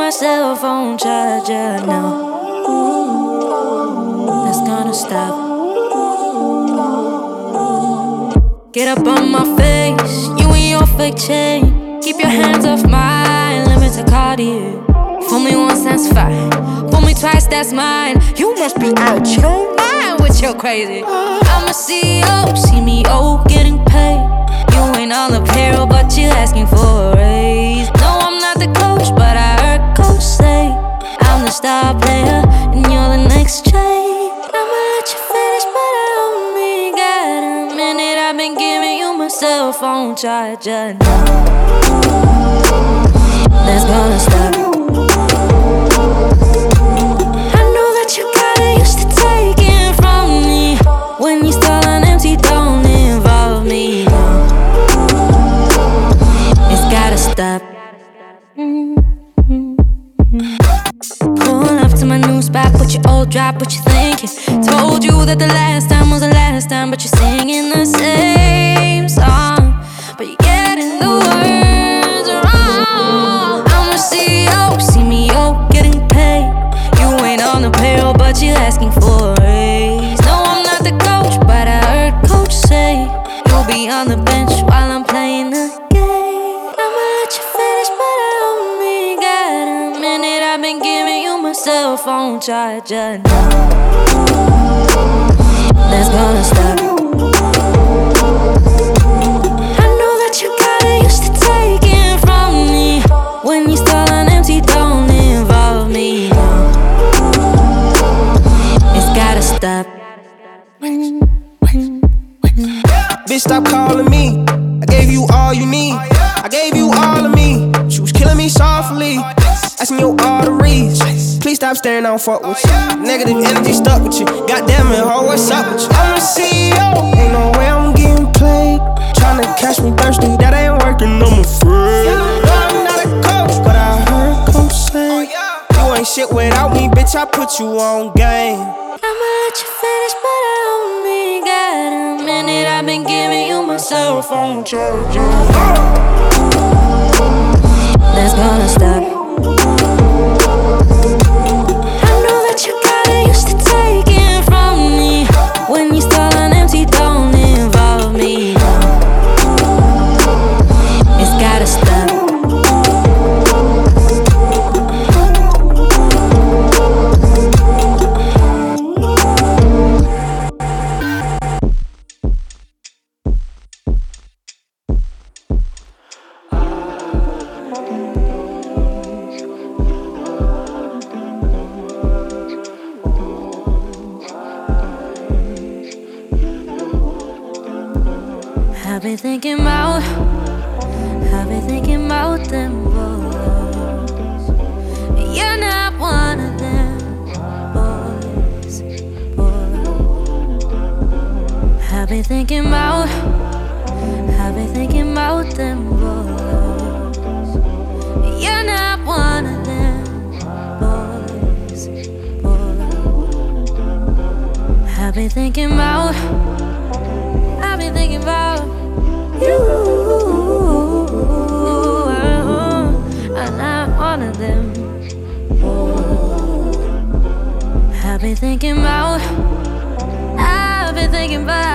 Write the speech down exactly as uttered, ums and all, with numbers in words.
my cell phone charger now. That's gonna stop. Get up on my face, you and your fake chain. Keep your hands off mine, limited Cartier. Fool me once, that's fine. Fool me twice, that's mine. You must be out your mind with your crazy. I'm a C E O, see me oh, getting paid. You ain't on the payroll, but you asking for a raise. No, I'm not the coach, but I heard coach say I'm the star player and you're the next trade. I'ma let you finish, but I only got a minute. I've been giving you my cell phone charger now. That's gonna stop. I know that you got it used to taking from me. When you stall on empty, don't involve me. No. It's gotta stop. Mm-hmm. Pull up to my new spot, put your old drop, what you thinking? Told you that the last time was the last time, but you're singing the same song, but you're getting the words wrong. I'm a C E O, see me oh, getting paid. You ain't on the payroll, but you asking for a raise. No, I'm not the coach, but I heard coach say you'll be on the bench while I'm playing the game. I'ma let you finish, but I only got a minute. I've been giving you my cell phone charger now. That's gonna stop. I know that you got it used to taking from me. When you stall on empty, don't involve me. No. It's gotta stop. Bitch, stop calling me. I gave you all you need. I gave you all of me. She was killing me softly, asking your arteries. Please stop staring, I don't fuck with you. Negative energy stuck with you. Goddamn it, ho, what's up with you? I'm a C E O, ain't no way I'm getting played. Tryna catch me thirsty, that ain't working, I'm afraid. No, I'm not a coach, but I heard coach say you ain't shit without me, bitch, I put you on game. I'ma let you finish, but I only got a minute. I've been giving you my cell phone charger. That's gonna stop. I know that you got it used to taking from me. When you stall on empty, don't involve me. No. It's gotta stop. I've been thinking about, I've been thinking about them boys. You're not one of them boys, boys. I've been thinking about, I've been thinking about them boys. You're not one of them boys, boys. I've been thinking about, I've been thinking about you. I'm not one of them. I've been thinking about, I've been thinking about